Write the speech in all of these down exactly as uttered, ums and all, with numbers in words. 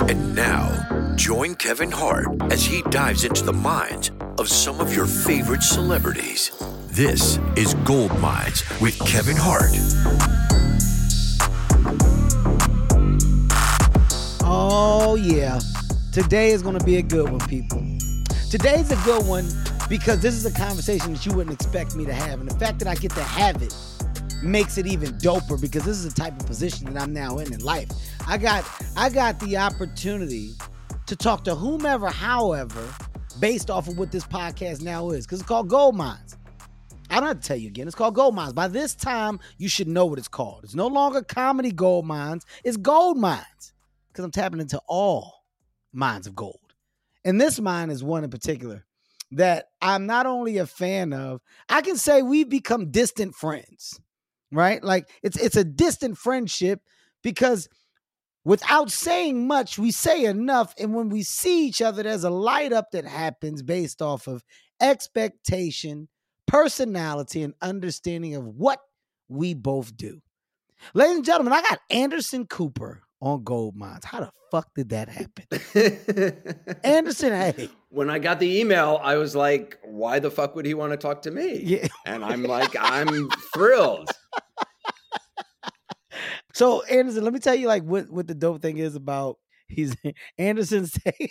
And now, join Kevin Hart as he dives into the minds of some of your favorite celebrities. This is Gold Minds with Kevin Hart. Oh, yeah. Today is going to be a good one, people. Today's a good one because this is a conversation that you wouldn't expect me to have. And the fact that I get to have it makes it even doper because this is the type of position that I'm now in in life. I got I got the opportunity to talk to whomever, however, based off of what this podcast now is, because it's called Gold Minds. I don't have to tell you again. It's called Gold Minds. By this time, you should know what it's called. It's no longer Comedy Gold Minds. It's Gold Minds because I'm tapping into all mines of gold. And this mine is one in particular that I'm not only a fan of, I can say we've become distant friends, right? Like it's it's a distant friendship because without saying much, we say enough. And when we see each other, there's a light up that happens based off of expectation, personality, and understanding of what we both do. Ladies and gentlemen, I got Anderson Cooper on Gold Minds. How the fuck did that happen? Anderson, hey. When I got the email, I was like, why the fuck would he want to talk to me? Yeah. And I'm like, I'm thrilled. So, Anderson, let me tell you like what, what the dope thing is about he's Anderson say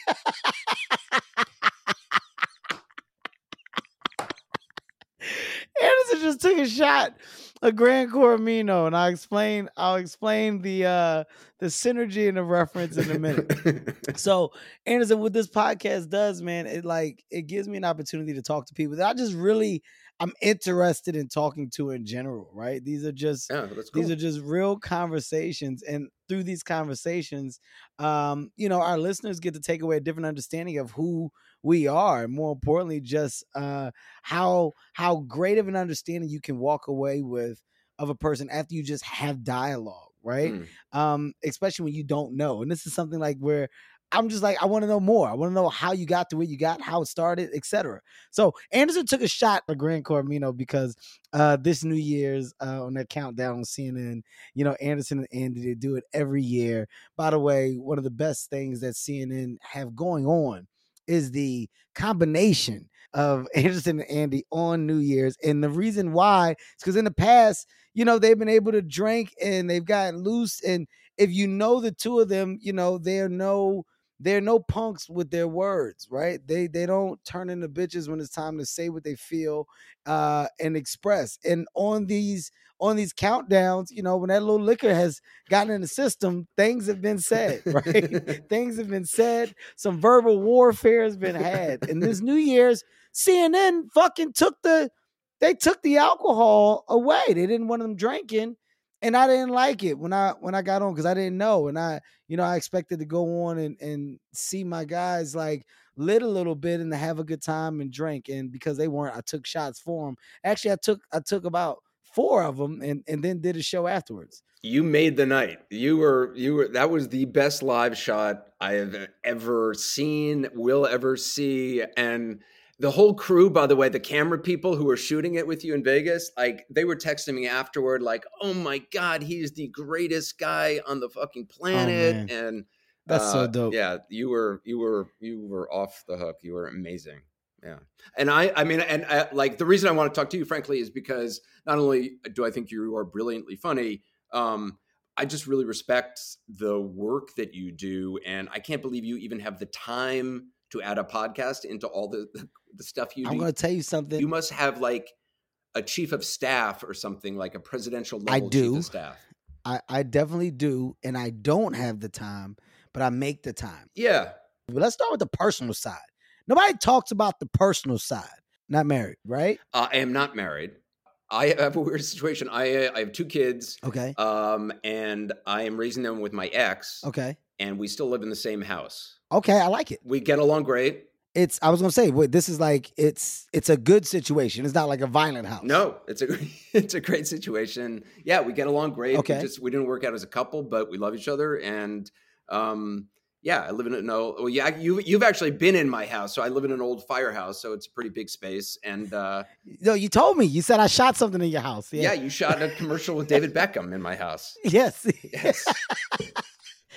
Anderson just took a shot of Gran Coramino, and I'll explain I'll explain the uh the synergy and the reference in a minute. So, Anderson, what this podcast does, man, it like it gives me an opportunity to talk to people that I just really I'm interested in talking to in general, right? These are just yeah, that's cool. These are just real conversations, and through these conversations, um, you know, our listeners get to take away a different understanding of who we are, and more importantly, just uh, how how great of an understanding you can walk away with of a person after you just have dialogue, right? Mm. Um, especially when you don't know, and this is something like where I'm just like, I want to know more. I want to know how you got to where you got, how it started, et cetera. So Anderson took a shot at Gran Coramino because uh, this New Year's uh, on their countdown on C N N, you know, Anderson and Andy, they do it every year. By the way, one of the best things that C N N have going on is the combination of Anderson and Andy on New Year's. And the reason why is because in the past, you know, they've been able to drink and they've gotten loose. And if you know the two of them, you know, they're no... They're no punks with their words, right? They they don't turn into bitches when it's time to say what they feel uh, and express. And on these on these countdowns, you know, when that little liquor has gotten in the system, things have been said, right? Things have been said. Some verbal warfare has been had. And this New Year's, C N N fucking took the they took the alcohol away. They didn't want them drinking. And I didn't like it when I when I got on because I didn't know. And I, you know, I expected to go on and, and see my guys like lit a little bit and to have a good time and drink. And because they weren't, I took shots for them. Actually, I took I took about four of them and, and then did a show afterwards. You made the night. You were you were that was the best live shot I have ever seen, will ever see. And the whole crew, by the way, the camera people who were shooting it with you in Vegas, like they were texting me afterward, like, "Oh my God, he's the greatest guy on the fucking planet!" Oh, and that's uh, so dope. Yeah, you were, you were, you were off the hook. You were amazing. Yeah, and I, I mean, and I, like the reason I want to talk to you, frankly, is because not only do I think you are brilliantly funny, um, I just really respect the work that you do, and I can't believe you even have the time to add a podcast into all the, the, the stuff you do. I'm going to tell you something. You must have like a chief of staff or something, like a presidential level I do. chief of staff. I, I definitely do. And I don't have the time, but I make the time. Yeah. But let's start with the personal side. Nobody talks about the personal side. Not married, right? Uh, I am not married. I have a weird situation. I, I have two kids. Okay. Um, and I am raising them with my ex. Okay. And we still live in the same house. Okay, I like it. We get along great. It's. I was gonna say, wait, this is like it's. It's a good situation. It's not like a violent house. No, it's a. It's a great situation. Yeah, we get along great. Okay. We just we didn't work out as a couple, but we love each other. And um, yeah, I live in a no. Well, yeah, you you've actually been in my house, so I live in an old firehouse, so it's a pretty big space. And uh, no, you told me. You said I shot something in your house. Yeah, yeah you shot a commercial with David Beckham in my house. Yes. Yes.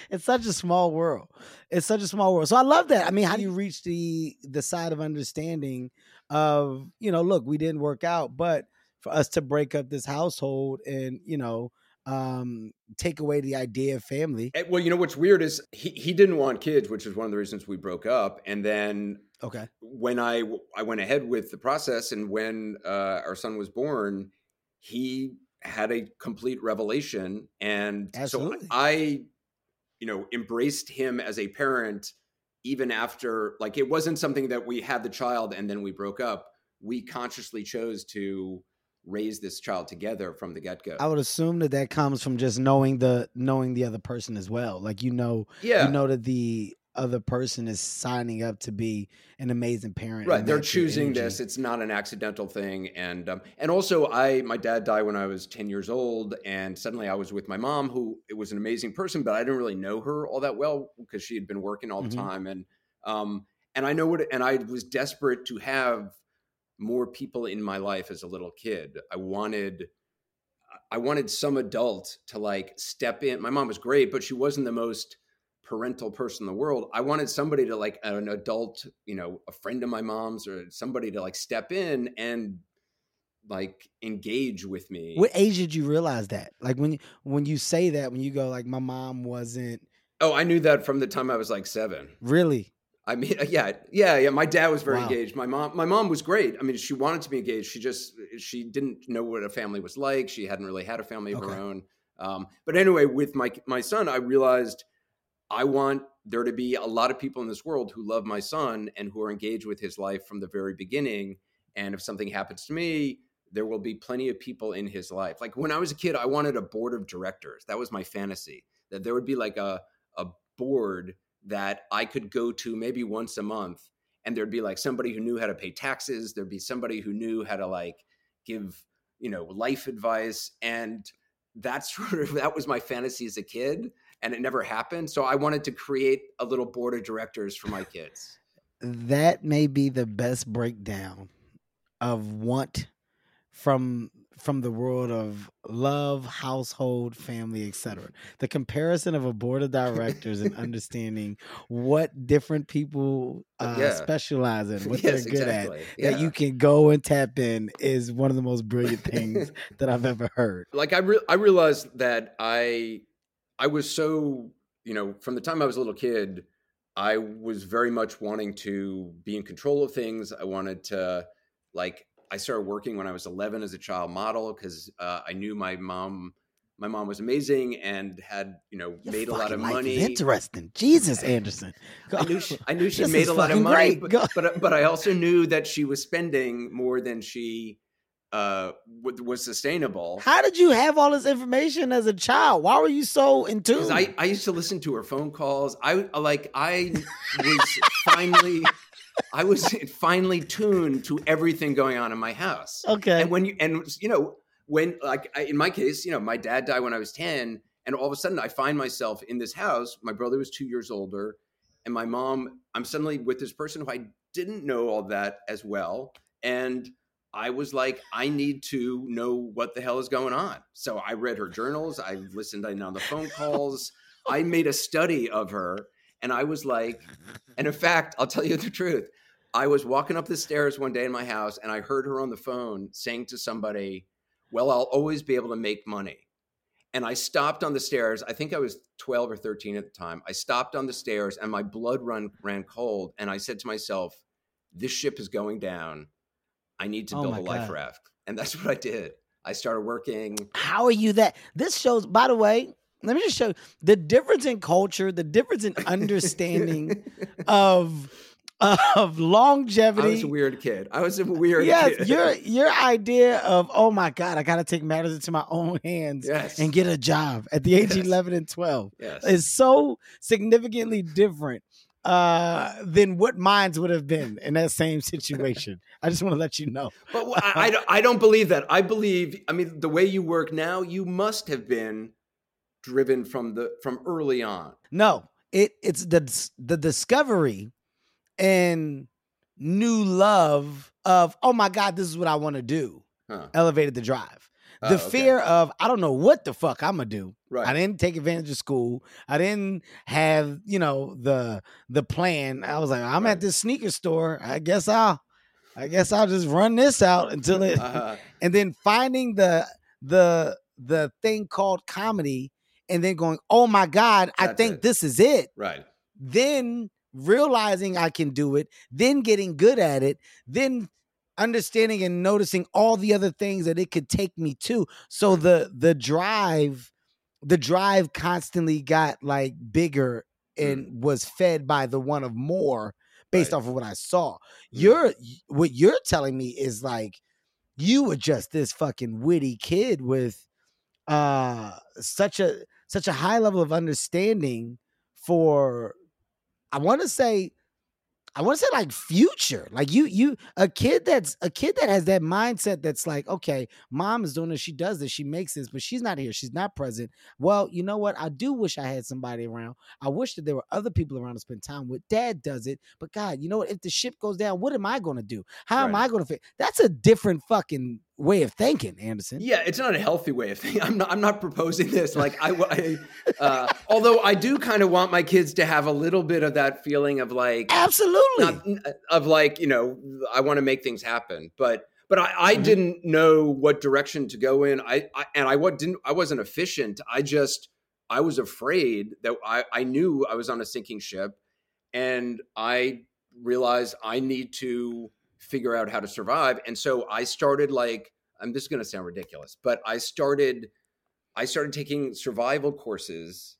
it's such a small world. It's such a small world. So I love that. I mean, how do you reach the the side of understanding of, you know, look, we didn't work out, but for us to break up this household and, you know, um, take away the idea of family. And, well, you know what's weird is he he didn't want kids, which is one of the reasons we broke up. And then Okay. when I I went ahead with the process, and when uh, our son was born, he had a complete revelation, and Absolutely. so I, you know, embraced him as a parent, even after, like, it wasn't something that we had the child and then we broke up. We consciously chose to raise this child together from the get-go. I would assume that that comes from just knowing the knowing the other person as well. Like, you know, Yeah. you know that the other person is signing up to be an amazing parent. Right. and They're match your choosing energy. this. It's not an accidental thing. And um, and also, I my dad died when I was ten years old, and suddenly I was with my mom, who it was an amazing person, but I didn't really know her all that well because she had been working all the Mhm. time. And um and I know what and I was desperate to have more people in my life as a little kid. I wanted I wanted some adult to, like, step in. My mom was great, but she wasn't the most parental person in the world. I wanted somebody to, like, an adult, you know, a friend of my mom's or somebody to, like, step in and, like, engage with me. What age did you realize that? Like, when you, when you say that, when you go like, my mom wasn't Oh, I knew that from the time I was like seven. really. I mean, yeah, yeah, yeah. My dad was very Wow. engaged. My mom, my mom was great. I mean, she wanted to be engaged. She just, she didn't know what a family was like. She hadn't really had a family of Okay. her own. Um, but anyway, with my my son, I realized I want there to be a lot of people in this world who love my son and who are engaged with his life from the very beginning. And if something happens to me, there will be plenty of people in his life. Like, when I was a kid, I wanted a board of directors. That was my fantasy, that there would be like a a board that I could go to maybe once a month, and there'd be like somebody who knew how to pay taxes. There'd be somebody who knew how to, like, give, you know, life advice. And that's sort of, that was my fantasy as a kid, and it never happened. So I wanted to create a little board of directors for my kids. That may be the best breakdown of want from from the world of love, household, family, et cetera. The comparison of a board of directors and understanding what different people uh, Yeah. specialize in, what Yes, they're good exactly. at, Yeah. that you can go and tap in is one of the most brilliant things that I've ever heard. Like, I re- I realized that I I was so, you know, from the time I was a little kid, I was very much wanting to be in control of things. I wanted to, like, I started working when I was eleven as a child model because uh, I knew my mom, my mom was amazing and had, you know, Your made a lot of fucking life money. is interesting. Jesus, Anderson. I knew she, I knew she This made is a lot of fucking money, great. Go- but, but but I also knew that she was spending more than she uh, w- was sustainable. How did you have all this information as a child? Why were you so in tune? Because I, I used to listen to her phone calls. I like I was finally I was finally tuned to everything going on in my house. Okay. And when you and you know when like I, in my case, you know, my dad died when I was ten, and all of a sudden I find myself in this house. My brother was two years older, and my mom. I'm suddenly with this person who I didn't know all that as well, and I was like, I need to know what the hell is going on. So I read her journals. I listened in on the phone calls. I made a study of her. And I was like, and in fact, I'll tell you the truth. I was walking up the stairs one day in my house, and I heard her on the phone saying to somebody, well, I'll always be able to make money. And I stopped on the stairs. I think I was twelve or thirteen at the time. I stopped on the stairs, and my blood run, ran cold. And I said to myself, this ship is going down. I need to Oh build my a life God. raft. And that's what I did. I started working. How are you that? This shows, by the way, let me just show you the difference in culture, the difference in understanding of of longevity. I was a weird kid. I was a weird Yes, kid. your your idea of, oh my God, I gotta take matters into my own hands Yes. and get a job at the age Yes. of eleven and twelve Yes. is so significantly different uh, than what mines would have been in that same situation. I just want to let you know. But wh- I, I, don't- I don't believe that. I believe, I mean, the way you work now, you must have been driven from the from early on. No, it it's the the discovery and new love of, oh my God, this is what I want to do. Huh. Elevated the drive. The Oh, okay. fear of, I don't know what the fuck I'm going to do. Right. I didn't take advantage of school. I didn't have, you know, the the plan. I was like, I'm Right. at this sneaker store. I guess I'll, I guess I'll just run this out until it, Uh-huh. and then finding the, the, the thing called comedy and then going, oh my God, I That's think it. this is it. Right. Then realizing I can do it, then getting good at it, then understanding and noticing all the other things that it could take me to. So the the drive, the drive constantly got like bigger and Mm. was fed by the one of more based Right. off of what I saw. Mm. You're what you're telling me is like you were just this fucking witty kid with uh such a such a high level of understanding for, I want to say, I want to say like future, like you, you, a kid that's a kid that has that mindset that's like, okay, mom is doing this, she does this, she makes this, but she's not here, she's not present. Well, you know what? I do wish I had somebody around. I wish that there were other people around to spend time with. Dad does it, but God, you know what? If the ship goes down, what am I going to do? How am Right. I going to fit? That's a different fucking way of thinking, Anderson. Yeah, it's not a healthy way of thinking. I'm not. I'm not proposing this. Like I, I uh, although I do kind of want my kids to have a little bit of that feeling of like, Absolutely. not, of like, you know, I want to make things happen, but but I, I Mhm. didn't know what direction to go in. I, I and I what didn't. I wasn't efficient. I just I was afraid that I I knew I was on a sinking ship, and I realized I need to figure out how to survive. And so I started like, I'm just going to sound ridiculous, but I started, I started taking survival courses,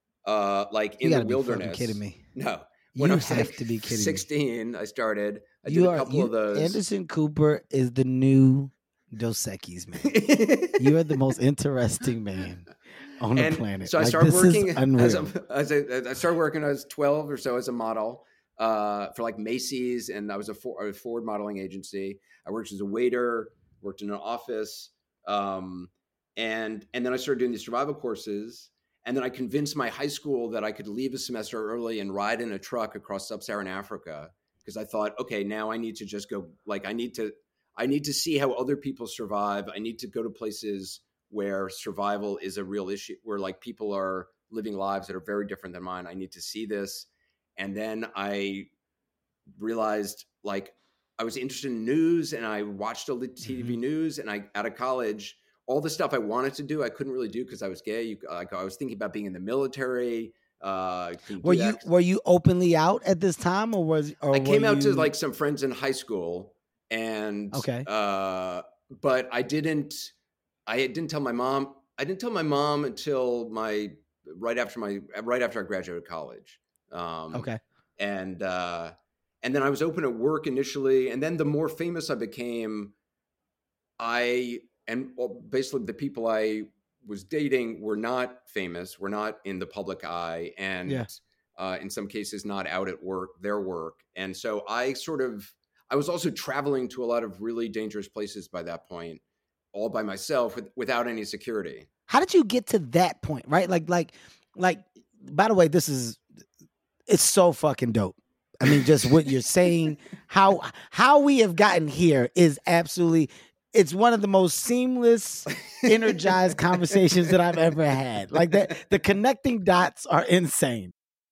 uh, like You in the gotta be fucking wilderness. kidding me. No, You I was, have like, to be kidding me. sixteen, I started, I You did a are couple you, of those. Anderson Cooper is the new Dos Equis, man. You are the most interesting man on the And planet. So I Like, started this working is unreal. as a, as a, I started working when I was twelve or so as a model uh, for like Macy's, and I was a, for, a Ford modeling agency. I worked as a waiter, worked in an office, um, and and then I started doing these survival courses. And then I convinced my high school that I could leave a semester early and ride in a truck across sub-Saharan Africa, because I thought, okay, now I need to just go. Like I need to, I need to see how other people survive. I need to go to places where survival is a real issue, where like people are living lives that are very different than mine. I need to see this. And then I realized like I was interested in news, and I watched all the T V Mhm. news, and I, out of college, all the stuff I wanted to do, I couldn't really do because I was gay. You, like I was thinking about being in the military. Uh, can you Were do you that? were you openly out at this time, or was or I came were out to you- like some friends in high school, and Okay. uh, but I didn't. I didn't tell my mom. I didn't tell my mom until my right after my right after I graduated college. Um, okay. and uh, and then I was open at work initially, and then the more famous I became, I and well, basically the people I was dating were not famous, were not in the public eye, and Yeah. uh, in some cases not out at work, their work. And so I sort of, I was also traveling to a lot of really dangerous places by that point, all by myself with, without any security. How did you get to that point, right? Like, like, like, by the way, this is, it's so fucking dope. I mean, just what you're saying, how, how we have gotten here is absolutely, it's one of the most seamless, energized conversations that I've ever had. Like that, the connecting dots are insane.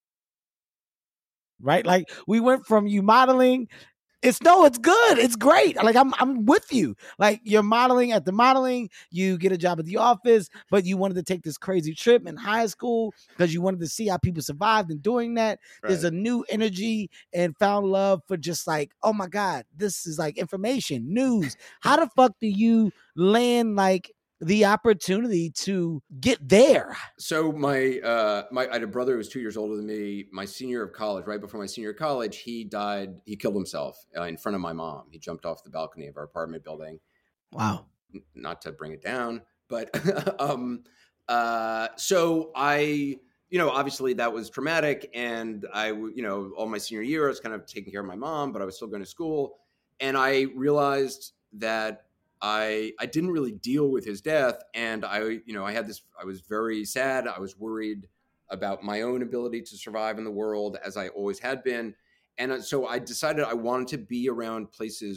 Right? Like we went from you modeling. It's no, it's good. It's great. Like I'm I'm with you. Like you're modeling at the modeling, you get a job at the office, but you wanted to take this crazy trip in high school because you wanted to see how people survived in doing that. Right. There's a new energy and found love for just like, oh my God, this is like information, news. How the fuck do you land like the opportunity to get there? So my uh my I had a brother who was two years older than me. My senior year of college, right before my senior year of college, he died. He killed himself uh, in front of my mom. He jumped off the balcony of our apartment building. Wow. N- Not to bring it down, but um uh so I you know obviously that was traumatic, and I w- you know all my senior year I was kind of taking care of my mom, but I was still going to school, and I realized that I I didn't really deal with his death, and I you know I had this I was very sad. I was worried about my own ability to survive in the world, as I always had been, and so I decided I wanted to be around places.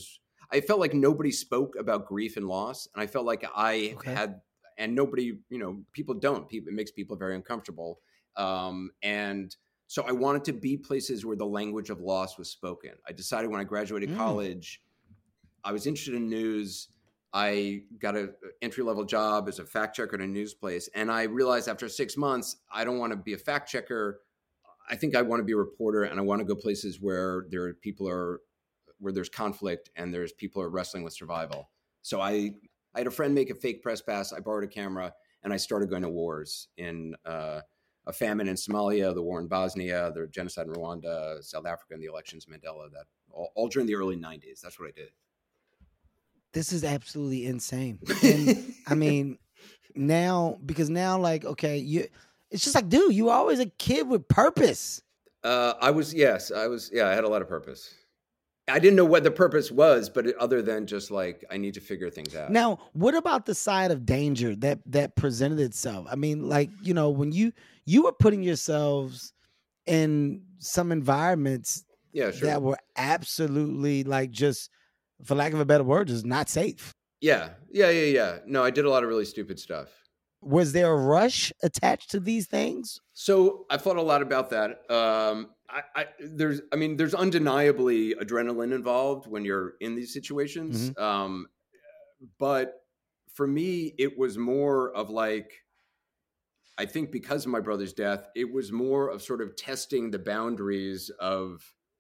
I felt like nobody spoke about grief and loss, and I felt like I Okay. had, and nobody, you know, people don't. People, it makes people very uncomfortable, um, and so I wanted to be places where the language of loss was spoken. I decided when I graduated Mm. college, I was interested in news. I got an entry-level job as a fact checker at a news place, and I realized after six months, I don't want to be a fact checker. I think I want to be a reporter, and I want to go places where there are people are where there's conflict and there's people are wrestling with survival. So I I had a friend make a fake press pass. I borrowed a camera, and I started going to wars in uh, a famine in Somalia, the war in Bosnia, the genocide in Rwanda, South Africa, and the elections in Mandela. That all, all during the early nineties. That's what I did. This is absolutely insane. And I mean, now, because now, like, okay, you, it's just like, dude, you were always a kid with purpose. Uh, I was, yes, I was, yeah, I had a lot of purpose. I didn't know what the purpose was, but it, other than just like, I need to figure things out. Now, what about the side of danger that that presented itself? I mean, like, you know, when you you were putting yourselves in some environments Yeah, sure. that were absolutely like just, for lack of a better word, just not safe. Yeah, yeah, yeah, yeah. No, I did a lot of really stupid stuff. Was there a rush attached to these things? So I thought a lot about that. Um, I, I there's, I mean, there's undeniably adrenaline involved when you're in these situations. Mhm. Um, but for me, it was more of like, I think because of my brother's death, it was more of sort of testing the boundaries of,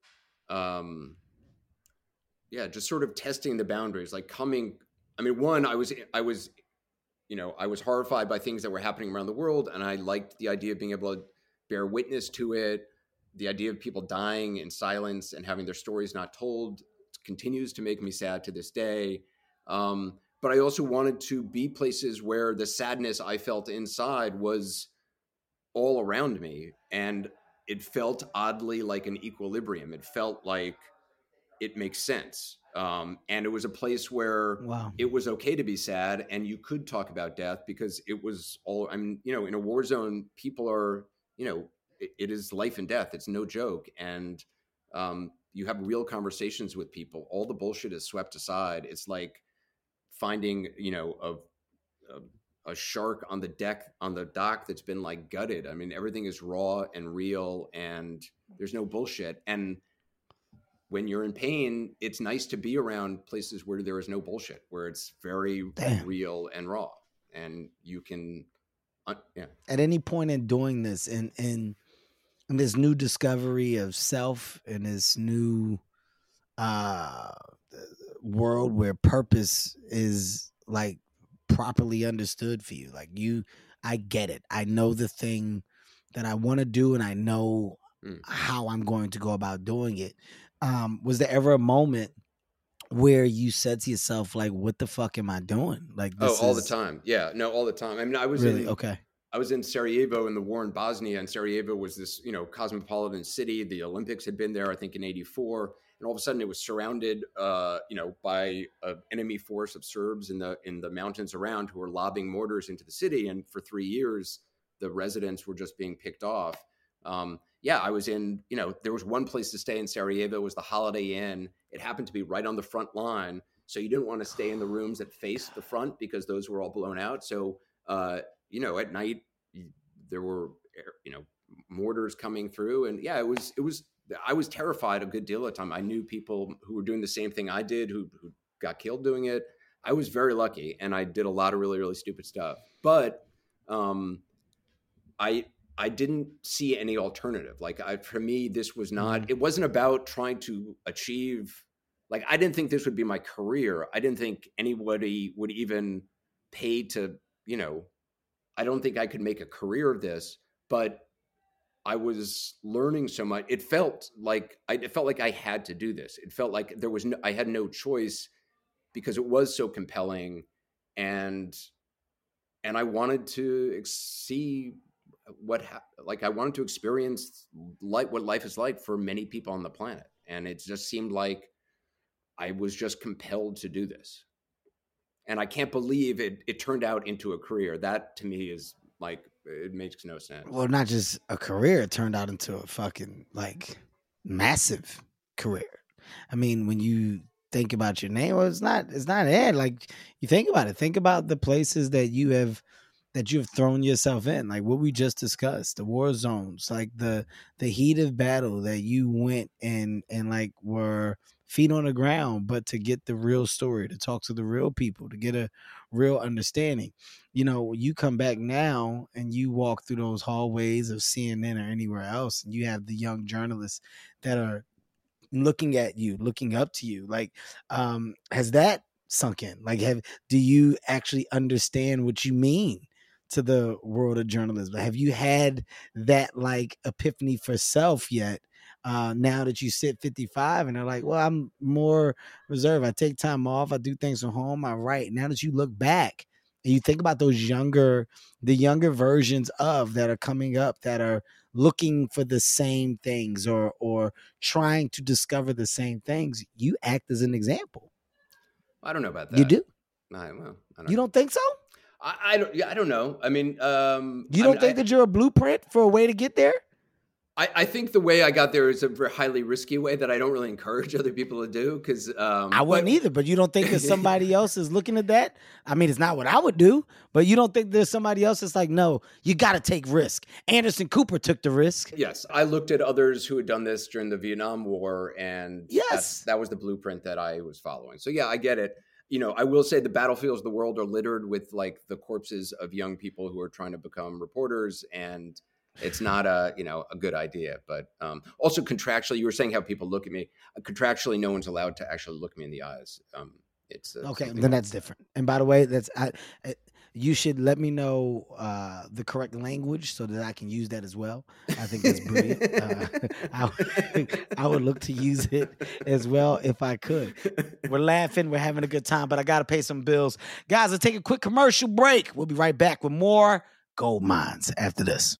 um, yeah, just sort of testing the boundaries, like coming. I mean, one, I was, I was, you know, I was horrified by things that were happening around the world, and I liked the idea of being able to bear witness to it. The idea of people dying in silence and having their stories not told continues to make me sad to this day. Um, but I also wanted to be places where the sadness I felt inside was all around me, and it felt oddly like an equilibrium. It felt like it makes sense. Um, and it was a place where Wow. it was okay to be sad, and you could talk about death because it was all, I mean, you know, in a war zone, people are, you know, it, it is life and death. It's no joke. And um, you have real conversations with people. All the bullshit is swept aside. It's like finding, you know, a, a, a shark on the deck, on the dock that's been like gutted. I mean, everything is raw and real, and there's no bullshit. And when you're in pain, it's nice to be around places where there is no bullshit, where it's very Damn. real and raw, and you can, uh, yeah. At any point in doing this, in in, in this new discovery of self, and this new uh, world where purpose is like properly understood for you, like you, I get it. I know the thing that I want to do, and I know Mm. how I'm going to go about doing it. Um, was there ever a moment where you said to yourself, like, what the fuck am I doing? Like, this Oh, all is the time. Yeah, no, all the time. I mean, I was really in, okay. I was in Sarajevo in the war in Bosnia, and Sarajevo was this, you know, cosmopolitan city. The Olympics had been there, I think, in eighty-four, and all of a sudden it was surrounded, uh, you know, by an enemy force of Serbs in the in the mountains around who were lobbing mortars into the city. And for three years, the residents were just being picked off. Um, yeah, I was in, you know, there was one place to stay in Sarajevo. It was the Holiday Inn. It happened to be right on the front line. So you didn't want to stay in the rooms that faced the front because those were all blown out. So, uh, you know, at night there were, you know, mortars coming through. And yeah, it was, it was, I was terrified a good deal of the time. I knew people who were doing the same thing I did, who, who got killed doing it. I was very lucky, and I did a lot of really, really stupid stuff. But um, I, I didn't see any alternative. Like I, for me, this was not, mm-hmm. It wasn't about trying to achieve, like, I didn't think this would be my career. I didn't think anybody would even pay to, you know, I don't think I could make a career of this, but I was learning so much. It felt like, I it felt like I had to do this. It felt like there was no, I had no choice because it was so compelling. And, and I wanted to see what like I wanted to experience like what life is like for many people on the planet, and it just seemed like I was just compelled to do this, and I can't believe it it turned out into a career. That to me is like, it makes no sense. Well, not just a career, it turned out into a fucking like massive career. I mean, when you think about your name. Well, it's not, it's not it. Like you think about it. Think about the places that you have, that you've thrown yourself in, like what we just discussed, the war zones, like the, the heat of battle that you went and, and like were feet on the ground, but to get the real story, to talk to the real people, to get a real understanding. You know, you come back now and you walk through those hallways of C N N or anywhere else, and you have the young journalists that are looking at you, looking up to you. Like, um, has that sunk in? Like, have, do you actually understand what you mean to the world of journalism? Have you had that like epiphany for self yet? Uh, now that you sit fifty-five and they're like, well, I'm more reserved. I take time off. I do things from home. I write. Now that you look back and you think about those younger, the younger versions of that are coming up that are looking for the same things or, or trying to discover the same things, you act as an example. I don't know about that. You do? I, well, I don't you know. don't think so? I, I don't. Yeah, I don't know. I mean, um, you I don't mean, think I, that you're a blueprint for a way to get there? I, I think the way I got there is a very highly risky way that I don't really encourage other people to do. Because um, I wouldn't but, either. But you don't think that somebody else is looking at that? I mean, it's not what I would do. But you don't think there's somebody else that's like, no, you got to take risk. Anderson Cooper took the risk. Yes, I looked at others who had done this during the Vietnam War, and yes, that's, that was the blueprint that I was following. So yeah, I get it. You know, I will say the battlefields of the world are littered with like the corpses of young people who are trying to become reporters, and it's not a, you know, a good idea. But um, also contractually, you were saying how people look at me. Contractually, no one's allowed to actually look me in the eyes. Um, it's uh, okay. Then that's different. And by the way, that's I, I, you should let me know uh, the correct language so that I can use that as well. I think that's brilliant. uh, I, I would look to use it as well if I could. We're laughing, we're having a good time, but I got to pay some bills. Guys, let's take a quick commercial break. We'll be right back with more Gold Minds after this.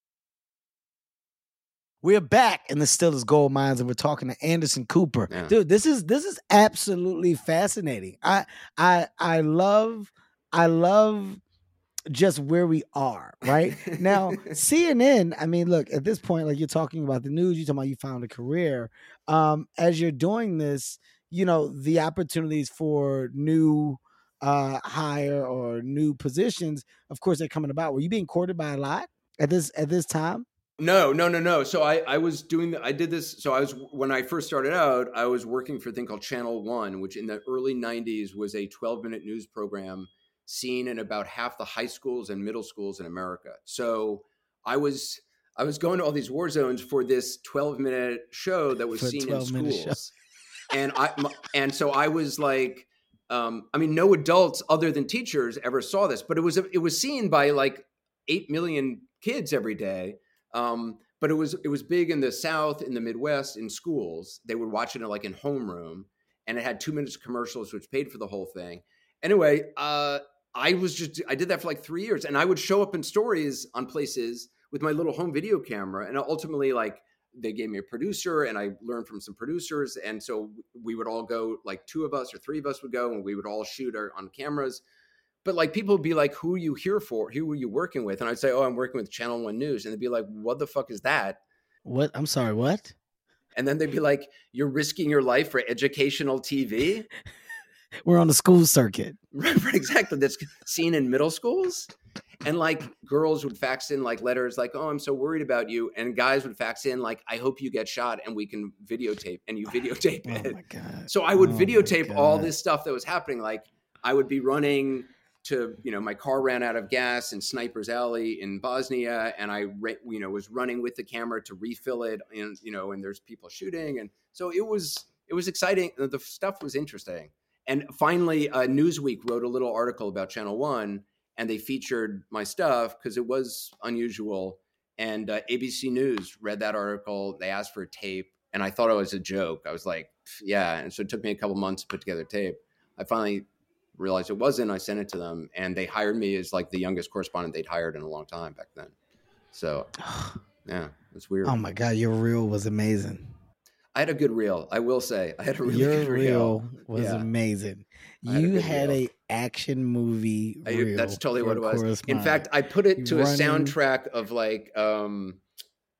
We're back, and this still is Gold Minds, and we're talking to Anderson Cooper. Yeah. Dude, this is this is absolutely fascinating. I I I love I love just where we are right now. C N N. I mean, look, at this point, like you're talking about the news, you're talking about you found a career. Um, as you're doing this, you know, the opportunities for new uh, hire or new positions, of course, they're coming about. Were you being courted by a lot at this at this time? No, no, no, no. So I, I was doing, the, I did this. So I was, when I first started out, I was working for a thing called Channel One, which in the early nineties was a twelve minute news program seen in about half the high schools and middle schools in America. So I was, I was going to all these war zones for this twelve minute show that was seen in schools. And I, and so I was like, um, I mean, no adults other than teachers ever saw this, but it was, it was seen by like eight million kids every day. Um, but it was it was big in the South, in the Midwest, in schools. They would watch it in, like in homeroom, and it had two minutes of commercials, which paid for the whole thing. Anyway, uh, I was just I did that for like three years, and I would show up in stories on places with my little home video camera, and ultimately, like they gave me a producer, and I learned from some producers, and so we would all go, like two of us or three of us would go, and we would all shoot our, on cameras. But like people would be like, who are you here for? Who are you working with? And I'd say, oh, I'm working with Channel One News. And they'd be like, what the fuck is that? What? I'm sorry, what? And then they'd be like, you're risking your life for educational T V? We're on the school circuit. Right, right, exactly. That's seen in middle schools. And like girls would fax in like letters like, oh, I'm so worried about you. And guys would fax in like, I hope you get shot and we can videotape. And you videotape oh it. My God. So I would oh videotape all this stuff that was happening. Like I would be running to, you know, my car ran out of gas in Sniper's Alley in Bosnia. And I, you know, was running with the camera to refill it. And, you know, and there's people shooting. And so it was, it was exciting. The stuff was interesting. And finally, uh, Newsweek wrote a little article about Channel One, and they featured my stuff because it was unusual. And uh, A B C News read that article. They asked for a tape, and I thought it was a joke. I was like, yeah. And so it took me a couple months to put together tape. I finally realized it wasn't. I sent it to them, and they hired me as like the youngest correspondent they'd hired in a long time back then. So, yeah, it's weird. Oh my God, your reel was amazing. I had a good reel. I will say I had a really your good reel. reel was yeah. amazing. You had, a, had a action movie I, reel. That's totally what it was. In fact, I put it to Running. a soundtrack of like, um,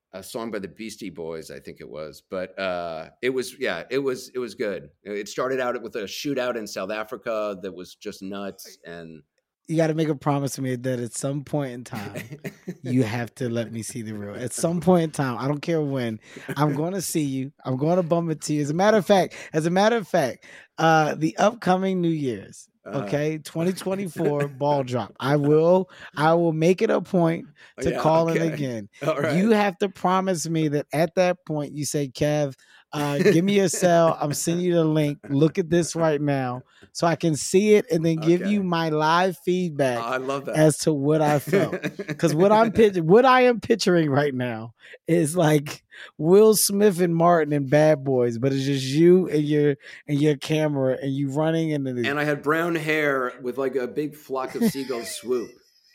a song by the Beastie Boys, I think it was, but uh, it was, yeah, it was, it was good. It started out with a shootout in South Africa that was just nuts. And you got to make a promise to me that at some point in time, you have to let me see the real. At some point in time, I don't care when, I'm going to see you. I'm going to bump it to you. As a matter of fact, as a matter of fact, uh, the upcoming New Year's, okay, twenty twenty-four ball drop. I will, I will make it a point to yeah, call okay. in again. Right. You have to promise me that at that point you say, Kev, uh, give me your cell. I'm sending you the link. Look at this right now so I can see it and then give okay. you my live feedback. Oh, I love that. As to what I felt. Because what I'm pitching, what I am picturing right now is like Will Smith and Martin and Bad Boys, but it's just you and your and your camera and you running into the and I had brown hair with like a big flock of seagulls swoop.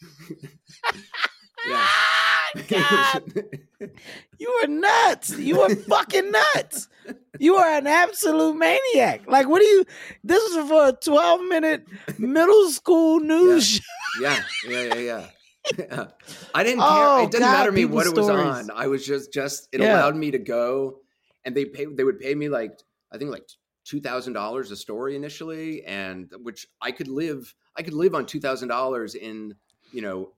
Yeah. God, you are nuts. You are fucking nuts. You are an absolute maniac. Like, what do you? This is for a twelve minute middle school news yeah. show. Yeah, yeah, yeah, yeah. yeah. I didn't care. Oh, it didn't God, matter to me what stories. It was on. I was just, just it yeah. allowed me to go, and they pay. They would pay me like I think like two thousand dollars a story initially, and which I could live. I could live on two thousand dollars in you know.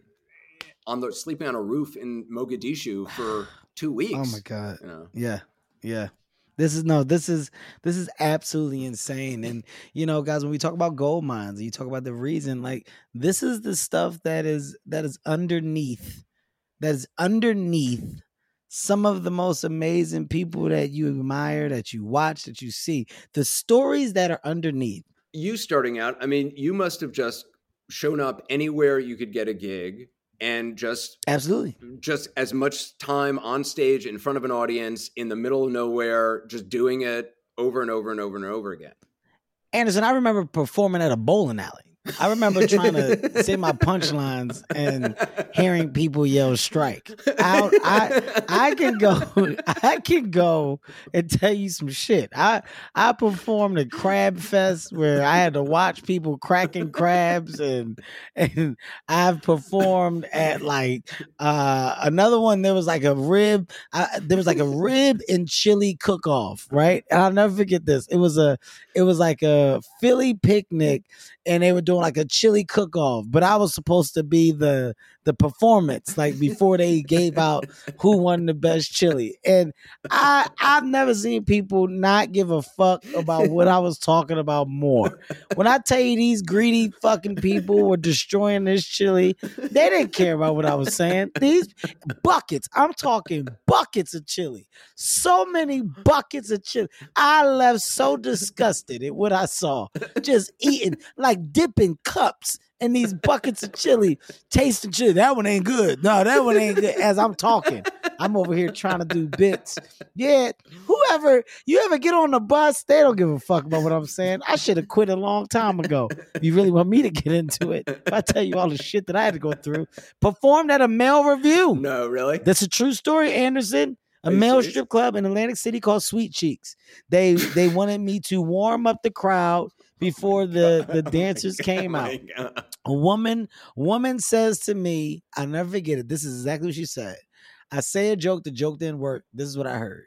on the sleeping on a roof in Mogadishu for two weeks. Oh my God. You know? Yeah. Yeah. This is no, this is, this is absolutely insane. And, you know, guys, when we talk about gold mines and you talk about the reason, like this is the stuff that is, that is underneath, that is underneath some of the most amazing people that you admire, that you watch, that you see, the stories that are underneath. You starting out, I mean, you must have just shown up anywhere you could get a gig. And just absolutely just as much time on stage in front of an audience in the middle of nowhere, just doing it over and over and over and over again. Anderson, I remember performing at a bowling alley. I remember trying to say my punchlines and hearing people yell strike. I, I I can go I can go and tell you some shit. I I performed at Crab Fest where I had to watch people cracking crabs, and and I've performed at like uh, another one. There was like a rib. I, there was like a rib and chili cook off, right? And I'll never forget this. It was a it was like a Philly picnic, and they were doing like a chili cook-off, but I was supposed to be the the performance, like before they gave out who won the best chili. And I I've never seen people not give a fuck about what I was talking about more. When I tell you these greedy fucking people were destroying this chili, they didn't care about what I was saying. These buckets, I'm talking buckets of chili. So many buckets of chili. I left so disgusted at what I saw. Just eating, like dipping cups in these buckets of chili, tasting chili. That one ain't good. No, that one ain't good. As I'm talking, I'm over here trying to do bits. Yeah, whoever, you ever get on the bus, they don't give a fuck about what I'm saying. I should have quit a long time ago. If you really want me to get into it, if I tell you all the shit that I had to go through. Performed at a male review. No, really? That's a true story, Anderson. A male serious? strip club in Atlantic City called Sweet Cheeks. They they wanted me to warm up the crowd before the, the dancers came out. A woman, woman says to me, I'll never forget it. This is exactly what she said. I say a joke, the joke didn't work. This is what I heard.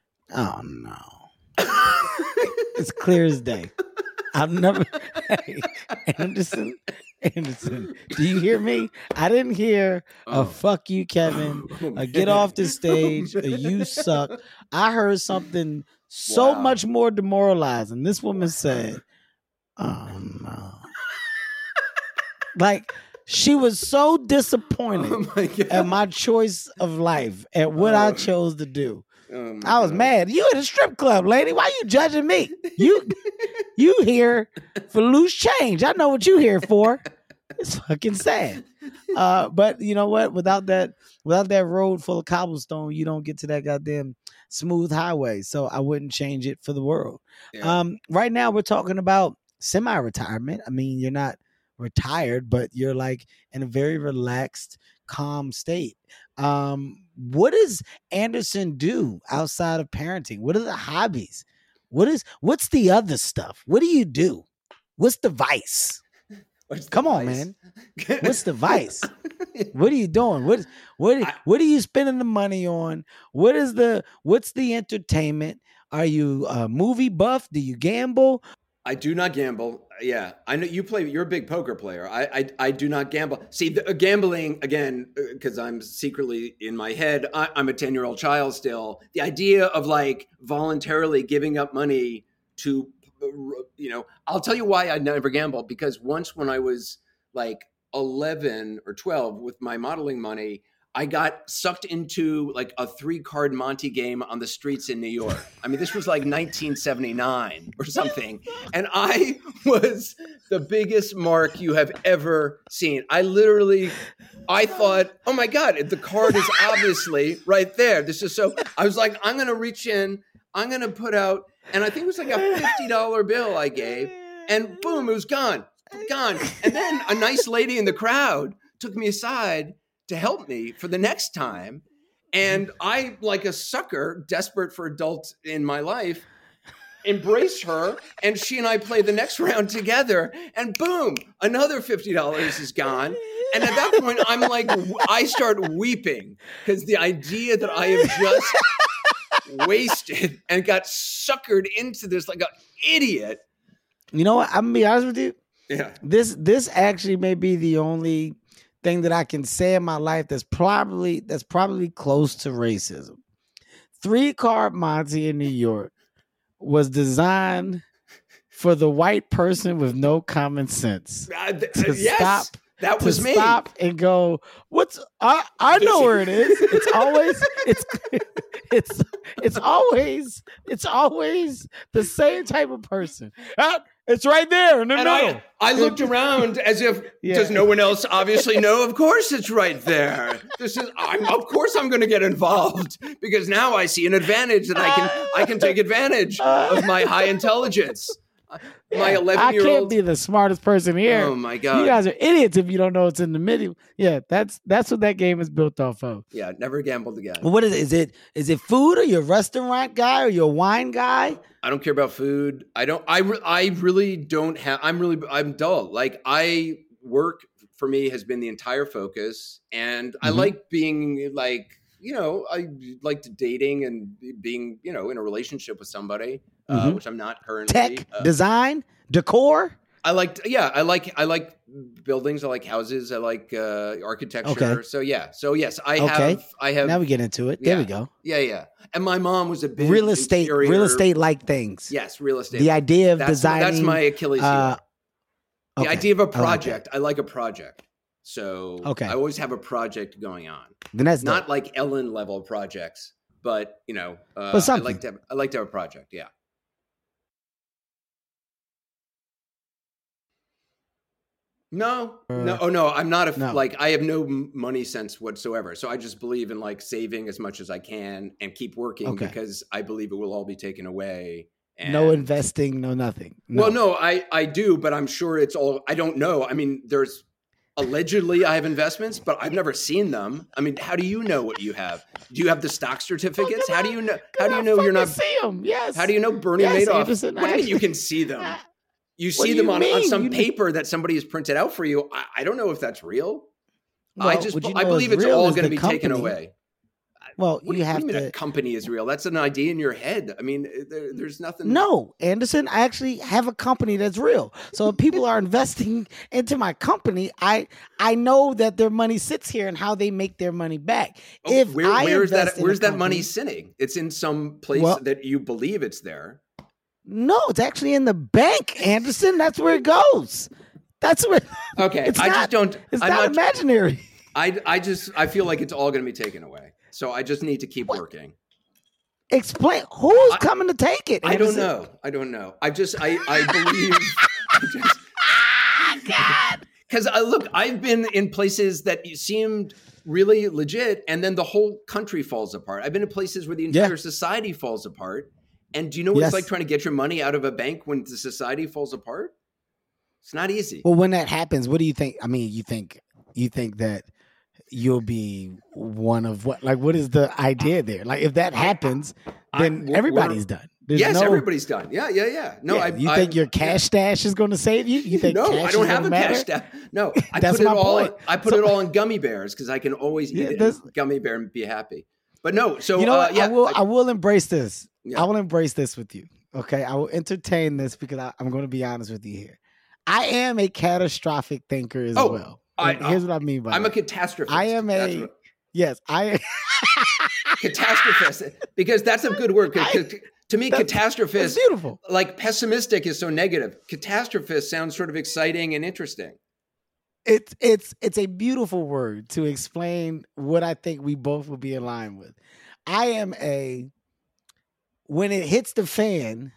Oh no. It's clear as day. I'll never hey, Anderson, Anderson, do you hear me? I didn't hear a oh. fuck you, Kevin, oh, a get off the stage, a you suck. I heard something so wow. much more demoralizing. This woman said, oh no. Like, she was so disappointed oh my at my choice of life, at what oh. I chose to do. Oh I was God. mad. You at a strip club, lady. Why you judging me? You you here for loose change. I know what you here for. It's fucking sad. Uh, but you know what? Without that, without that road full of cobblestone, you don't get to that goddamn smooth highway. So I wouldn't change it for the world. Yeah. Um, right now we're talking about semi-retirement. I mean, you're not retired, but you're like in a very relaxed, calm state. Um, what does Anderson do outside of parenting? What are the hobbies? What is what's the other stuff? What do you do? What's the vice? What's the Come on, vice? man. What's the vice? What are you doing? What what I- what are you spending the money on? What is the what's the entertainment? Are you a movie buff? Do you gamble? I do not gamble. Yeah, I know you play. You're a big poker player. I I, I do not gamble. See, the, uh, gambling again because I'm secretly in my head. I, I'm a ten year old child still. The idea of like voluntarily giving up money to, you know, I'll tell you why I never gamble. Because once when I was like eleven or twelve with my modeling money, I got sucked into like a three card Monte game on the streets in New York. I mean, this was like nineteen seventy-nine or something. And I was the biggest mark you have ever seen. I literally, I thought, oh my God, the card is obviously right there. This is so, I was like, I'm going to reach in, I'm going to put out, and I think it was like a fifty dollar bill I gave, and boom, it was gone, gone. And then a nice lady in the crowd took me aside to help me for the next time. And I, like a sucker, desperate for adults in my life, embraced her, and she and I played the next round together, and boom, another fifty dollars is gone. And at that point, I'm like, I start weeping because the idea that I have just wasted and got suckered into this like an idiot. You know what? I'm gonna be honest with you. Yeah. This this actually may be the only thing that I can say in my life that's probably that's probably close to racism. Three card Monte in New York was designed for the white person with no common sense Uh, th- to yes, stop. that To was me. stop and go, what's I I know where it is. It's always it's it's it's always it's always the same type of person. Ah, it's right there in the And middle. I, I looked around as if, Yeah. does no one else obviously know? Of course it's right there. This is, I'm, of course I'm going to get involved because now I see an advantage that I can, I can take advantage of my high intelligence. My eleven I year can't old. be the smartest person here. Oh my God. You guys are idiots if you don't know it's in the middle. Yeah, that's that's what that game is built off of. Yeah, never gambled again. What is it? Is it is it food or your restaurant guy or your wine guy? I don't care about food. I don't, I, re- I really don't have, I'm really, I'm dull. Like I work for me has been the entire focus. And I Mhm. like being like, you know, I like to dating and being, you know, in a relationship with somebody, uh, Mhm. which I'm not currently. Tech, Uh, design, decor. I like, yeah, I like, I like buildings. I like houses. I like uh, architecture. Okay. So yeah. So yes, I Okay. have, I have, Now we get into it. There we yeah. go. yeah, yeah. And my mom was a big Real estate, real interior- estate like things. Yes, real estate. The idea of that's, designing. That's my Achilles heel. uh, The okay, idea of a I like that. project. I like a project. So Okay. I always have a project going on. Then that's Not dope. like Ellen level projects, but you know, uh, But I something. like to have, I like to have a project. Yeah. No, no, oh no, I'm not a no. like I have no m- money sense whatsoever. So I just believe in like saving as much as I can and keep working Okay. because I believe it will all be taken away. And, No investing, no nothing. No. Well, no, I I do, but I'm sure it's all. I don't know. I mean, there's allegedly I have investments, but I've never seen them. I mean, how do you know what you have? Do you have the stock certificates? How do you know? How do you know you're not? See them? Yes. How do you know Bernie Yes, Madoff? Anderson, What do you mean you actually- can see them? You What see do them you on, on mean? some You- paper that somebody has printed out for you. I, I don't know if that's real. I Well, just what you I know believe is it's real all is going to the be taken company. away. Well, What do you you, have what do you mean to. a company is real? That's an idea in your head. I mean, there, there's nothing. No, Anderson, I actually have a company that's real. So if people are investing into my company, I I know that their money sits here and how they make their money back. Oh, if where, I where's invest that? in a Where's that company- money sitting? It's in some place Well- that you believe it's there. No, it's actually in the bank, Anderson. That's where it goes. That's where. Okay, It's I not- just don't. It's I'm not, not. imaginary. I I just I feel like it's all going to be taken away. So I just need to keep What? working. Explain who's I- coming to take it. I don't Anderson? know. I don't know. I just I I believe. I just, Because I look, I've been in places that seemed really legit, and then the whole country falls apart. I've been in places where the Yeah. entire society falls apart. And do you know what Yes. it's like trying to get your money out of a bank when the society falls apart? It's not easy. Well, when that happens, what do you think? I mean, you think you think that you'll be one of what? Like, what is the idea there? Like, if that happens, I- then we're- everybody's done. There's yes, no, everybody's done. Yeah, yeah, yeah. No, yeah, I. you I, think your cash yeah. stash is going to save you? You think no? cash I don't is have a matter? cash stash. No, I That's put it my all. point. I put So, it all in gummy bears because I can always yeah, eat this, a gummy bear and be happy. But no, so you know uh, what? yeah, I will. I, I will embrace this. Yeah. I will embrace this with you. Okay, I will entertain this because I, I'm going to be honest with you here. I am a catastrophic thinker as Oh, well. I, And here's what I mean by I'm that. a catastrophist. I am That's a what, yes. I catastrophist because that's a good word. I- To me, That's- catastrophist, It's beautiful. like pessimistic is so negative. Catastrophist sounds sort of exciting and interesting. It's it's it's a beautiful word to explain what I think we both will be in line with. I am a when it hits the fan,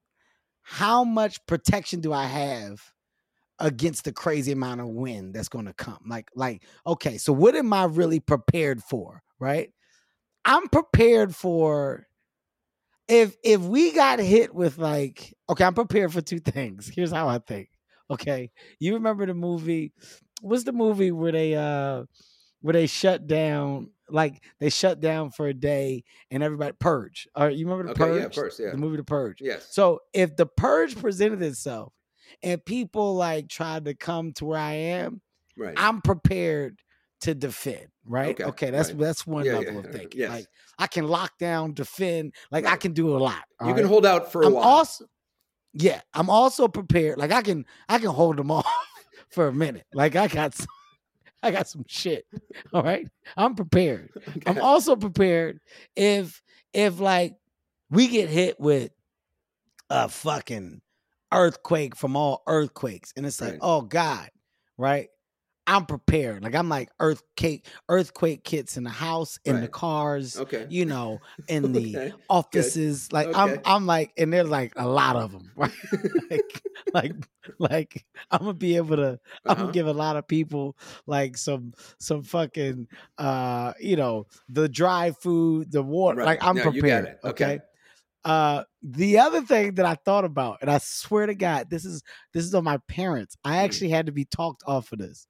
how much protection do I have against the crazy amount of wind that's going to come? Like like okay, so what am I really prepared for, right? I'm prepared for if if we got hit with like okay, I'm prepared for two things. Here's how I think. Okay, you remember the movie? What's the movie where they uh where they shut down? Like they shut down for a day and everybody purge. All right, you remember the Okay, Purge? yeah, of course, yeah. The movie The Purge. Yes. So if the Purge presented itself and people like tried to come to where I am, Right. I'm prepared to defend. Right? Okay, Okay, that's right. that's one Yeah, level yeah, of thinking. yes. Like I can lock down, defend. Like I Right. can do a lot. all You can right? hold out for a I'm while. also yeah, I'm also prepared. Like I can I can hold them off for a minute. Like I got some, I got some shit. All right. I'm prepared. I'm Okay. also prepared if if like we get hit with a fucking earthquake from all earthquakes and it's like, Right. oh God, right? I'm prepared. Like I'm like earthquake earthquake kits in the house, in the Right. cars, Okay. you know, in the Okay. offices. Like I'm Okay. I'm like, and there's like a lot of them, right? like, like like I'm gonna be able to I'm Uh-huh. gonna give a lot of people like some some fucking uh you know the dry food, the water. Right. Like I'm No, you got prepared. it. Okay. Okay. Uh the other thing that I thought about, and I swear to God, this is this is on my parents. I Mm. actually had to be talked off of this.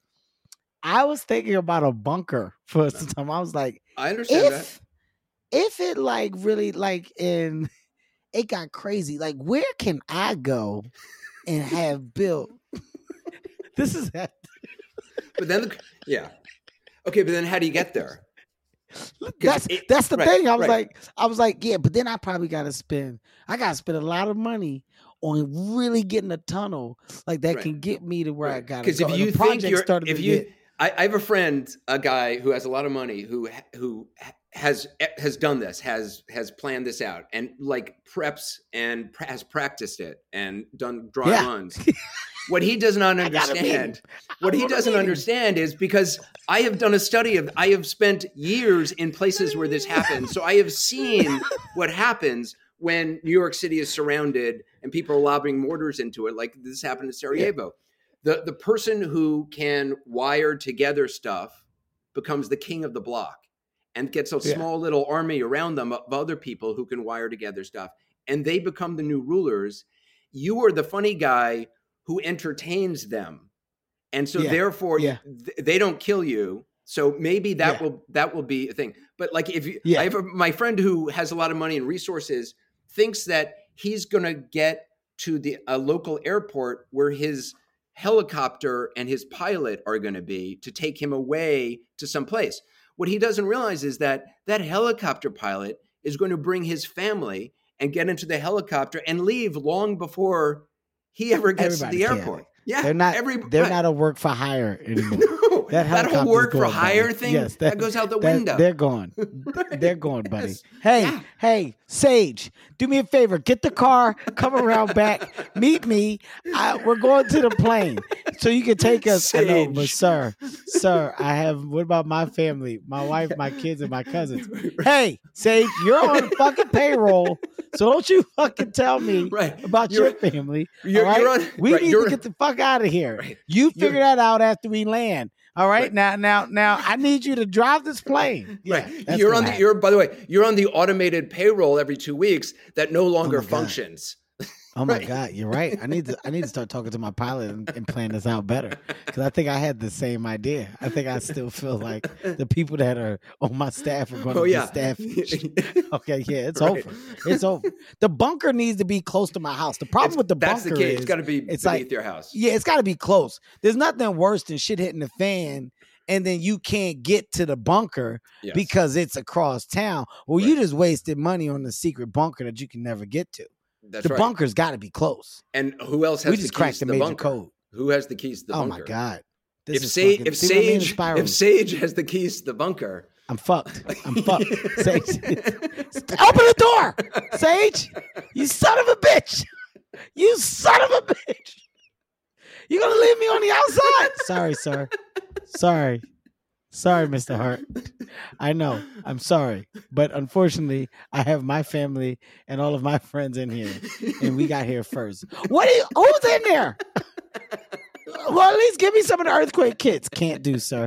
I was thinking about a bunker for some time. I was like, I understand that. if if it like really like in it got crazy, like where can I go and have built this is that But then, the, yeah. Okay, but then how do you get there? 'Cause that's it- that's the right, thing. I was right. like, I was like, yeah, but then I probably gotta spend I gotta spend a lot of money on really getting a tunnel like that Right. can get me to where I Right. gotta Because go. if And you the think project you're, started if to you, get- I, I have a friend, a guy who has a lot of money who who has has done this, has has planned this out, and like preps and pra- has practiced it and done dry Yeah. runs. What he does not I gotta meet him. understand, what I he wanna doesn't meet him. understand is because I have done a study of, I have spent years in places where this happens, so I have seen what happens when New York City is surrounded and people are lobbing mortars into it, like this happened in Sarajevo. The the person who can wire together stuff becomes the king of the block and gets a Yeah. small little army around them of other people who can wire together stuff, and they become the new rulers. You are the funny guy who entertains them, and so Yeah. therefore Yeah. th- they don't kill you. So maybe that Yeah. will that will be a thing. But like if you, Yeah. I have a, my friend who has a lot of money and resources thinks that he's going to get to the a local airport where his helicopter and his pilot are going to be to take him away to some place. What he doesn't realize is that that helicopter pilot is going to bring his family and get into the helicopter and leave long before he ever gets Everybody to the can. airport. Yeah, They're not every- they're right. not a work for hire anymore. No, That that, whole helicopter's work for going, hire buddy. thing Yes, that, that- goes out the That- window. They're gone. Right. They're gone, buddy. Yes. Hey, Yeah. hey, Sage, do me a favor. Get the car, come around back, meet me. I, we're going to the plane. So you can take us. I know, but Sage. sir, sir, I have what about my family, my wife, my kids, and my cousins? Hey, Sage, you're on the fucking payroll. So don't you fucking tell me Right. about You're- your family. you're- all right? you're on- we right, need you're- to get the fuck out of here. Right. You You're- figure that out after we land. All right? Right. Now, now, now, I need you to drive this plane. Yeah, Right. that's You're gonna on the happen. you're by the way, you're on the automated payroll every two weeks that no longer my God. functions. Oh my Right. God, you're right. I need to I need to start talking to my pilot and, and plan this out better, because I think I had the same idea. I think I still feel like the people that are on my staff are going to Oh be yeah. staff. Okay, yeah, it's Right. over. It's over. The bunker needs to be close to my house. The problem It's- with the that's bunker the key. is It's got to be it's beneath like- your house. yeah, it's got to be close. There's nothing worse than shit hitting the fan and then you can't get to the bunker Yes. because it's across town. Well, Right. you just wasted money on the secret bunker that you can never get to. That's The right. bunker's got to be close. And who else has We the just keys cracked to the the major bunker? code. Who has the keys to the Oh bunker? my God. This If, is Sa- fucking, if see what I mean? Sage Spiraling. if Sage has the keys to the bunker, I'm fucked. I'm fucked. Sage, open the door, Sage. You son of a bitch. You son of a bitch. You gonna leave me on the outside? Sorry, sir. Sorry. Sorry, Mister Hart. I know. I'm sorry. But unfortunately, I have my family and all of my friends in here. And we got here first. What are you, who's in there? Well, at least give me some of the earthquake kits. Can't do, sir.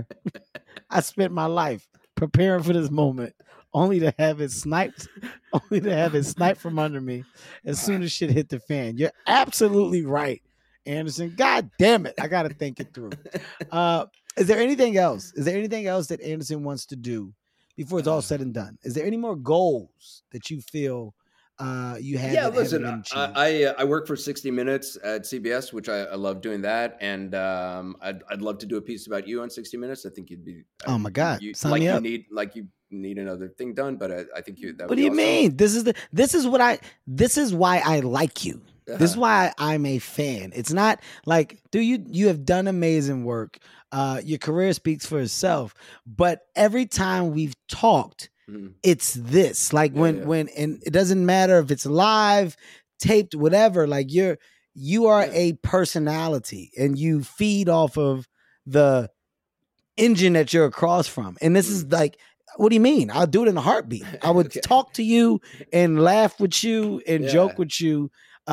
I spent my life preparing for this moment, only to have it sniped, only to have it sniped from under me as soon as shit hit the fan. You're absolutely right, Anderson. God damn it. I gotta think it through. Uh Is there anything else? Is there anything else that Anderson wants to do before it's all said and done? Is there any more goals that you feel uh, you have? yeah, that listen, haven't been I achieved? I, uh, I work for sixty minutes at C B S, which I, I love doing that, and um, I'd I'd love to do a piece about you on sixty minutes. I think you'd be. Oh my God, you, sign like me you up. need like you need another thing done, but I, I think you. That What would do be you awesome. mean? This is the. This is what I. This is why I like you. This is Uh-huh. why I'm a fan. It's not like, dude, you you have done amazing work. Uh, your career speaks for itself. But every time we've talked, Mhm. it's this. Like Yeah, when yeah. when and it doesn't matter if it's live, taped, whatever. Like you're you are Yeah. a personality, and you feed off of the engine that you're across from. And this is like, what do you mean? I'll do it in a heartbeat. I would Okay. talk to you and laugh with you and Yeah. joke with you.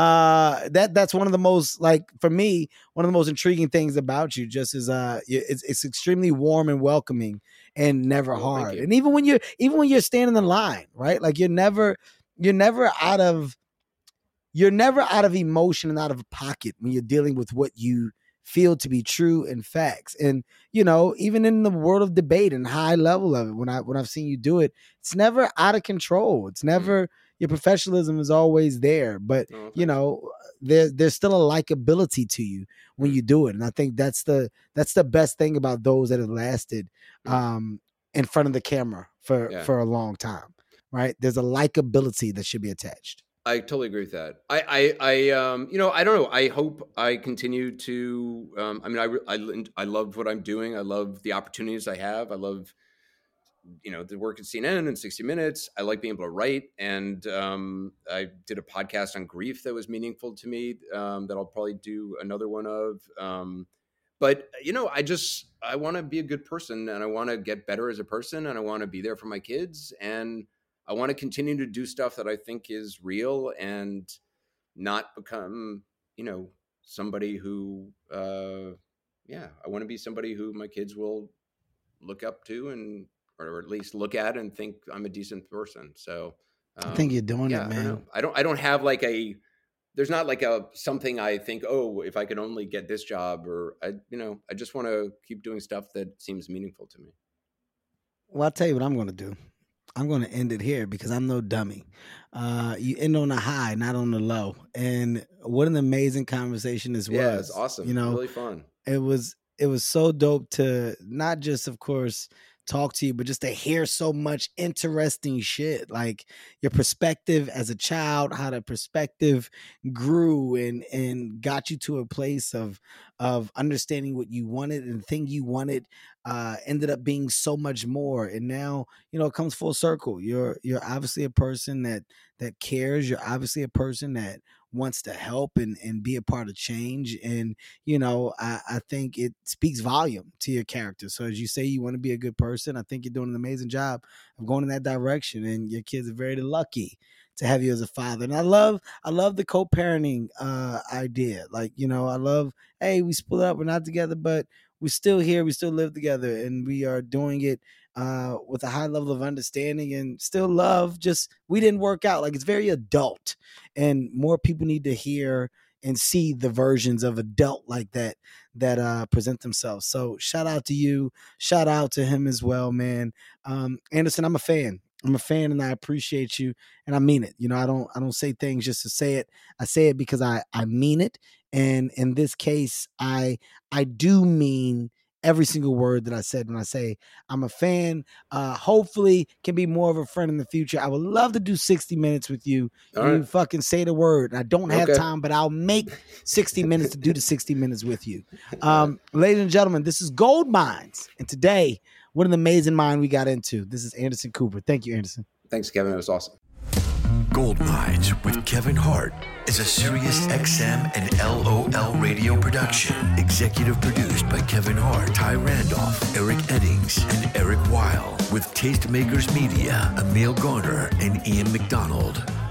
Uh, that that's one of the most, like, for me, one of the most intriguing things about you. Just is uh, it's it's extremely warm and welcoming and never Well, thank hard. you. And even when you're even when you're standing in line, right? Like you're never you're never out of you're never out of emotion and out of pocket when you're dealing with what you feel to be true and facts. And you know, even in the world of debate and high level of it, when I when I've seen you do it, it's never out of control. It's never your professionalism is always there, but Oh, you thanks. know, there there's still a likability to you when you do it. And I think that's the that's the best thing about those that have lasted um in front of the camera for Yeah. for a long time. Right? There's a likability that should be attached. I totally agree with that. I, I, I, um, you know, I don't know. I hope I continue to. Um, I mean, I, re- I, I love what I'm doing. I love the opportunities I have. I love, you know, the work at C N N and sixty minutes. I like being able to write, and um, I did a podcast on grief that was meaningful to me. Um, that I'll probably do another one of. Um, but you know, I just I want to be a good person, and I want to get better as a person, and I want to be there for my kids, and I want to continue to do stuff that I think is real and not become, you know, somebody who, uh, yeah, I want to be somebody who my kids will look up to and, or at least look at and think I'm a decent person. So um, I think you're doing yeah, it, I don't man. know. I don't, I don't have like a, there's not like a, something I think, oh, if I could only get this job, or I, you know, I just want to keep doing stuff that seems meaningful to me. Well, I'll tell you what I'm going to do. I'm going to end it here because I'm no dummy. Uh, you end on a high, not on the low. And what an amazing conversation this was. Yeah, it's awesome. You know, really fun. it was it was so dope to not just, of course, talk to you, but just to hear so much interesting shit, like your perspective as a child, how the perspective grew and and got you to a place of of understanding what you wanted, and the thing you wanted uh ended up being so much more. And now, you know, it comes full circle. You're you're obviously a person that that cares. You're obviously a person that wants to help and and be a part of change. And you know, I, I think it speaks volume to your character. So as you say, you want to be a good person. I think you're doing an amazing job of going in that direction, and your kids are very lucky to have you as a father. And I love, I love the co-parenting uh, idea. Like, you know, I love, hey, we split up, we're not together, but we're still here. We still live together, and we are doing it uh, with a high level of understanding and still love. Just we didn't work out. Like, it's very adult, and more people need to hear and see the versions of adult like that that uh, present themselves. So shout out to you. Shout out to him as well, man. Um, Anderson, I'm a fan. I'm a fan, and I appreciate you, and I mean it. You know, I don't I don't say things just to say it. I say it because I I mean it, and in this case, I I do mean every single word that I said when I say I'm a fan. Uh, hopefully, can be more of a friend in the future. I would love to do sixty minutes with you. All you right. fucking say the word. I don't have Okay. time, but I'll make sixty minutes to do the sixty minutes with you. Um, ladies and gentlemen, this is Gold Minds, and today, what an amazing mind we got into. This is Anderson Cooper. Thank you, Anderson. Thanks, Kevin. It was awesome. Gold Minds with Kevin Hart is a Sirius X M and L O L radio production. Executive produced by Kevin Hart, Ty Randolph, Eric Eddings, and Eric Weil. With Tastemakers Media, Emil Garner, and Ian McDonald.